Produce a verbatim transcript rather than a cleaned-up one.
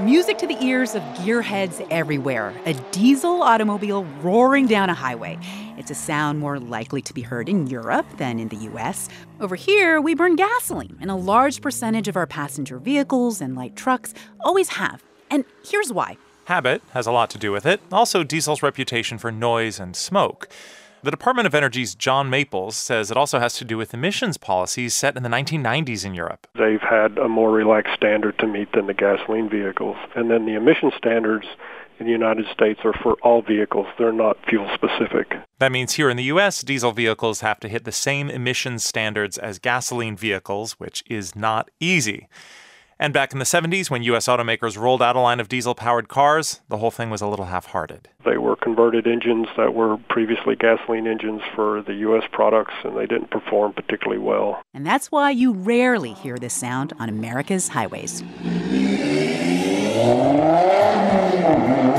music to the ears of gearheads everywhere. A diesel automobile roaring down a highway. It's a sound more likely to be heard in Europe than in the U S. Over here, we burn gasoline, and a large percentage of our passenger vehicles and light trucks always have. And here's why. Habit has a lot to do with it. Also, diesel's reputation for noise and smoke. The Department of Energy's John Maples says it also has to do with emissions policies set in the nineteen nineties in Europe. They've had a more relaxed standard to meet than the gasoline vehicles. And then the emission standards in the United States are for all vehicles. They're not fuel-specific. That means here in the U S, diesel vehicles have to hit the same emissions standards as gasoline vehicles, which is not easy. And back in the seventies, when U S automakers rolled out a line of diesel-powered cars, the whole thing was a little half-hearted. They were converted engines that were previously gasoline engines for the U S products, and they didn't perform particularly well. And that's why you rarely hear this sound on America's highways.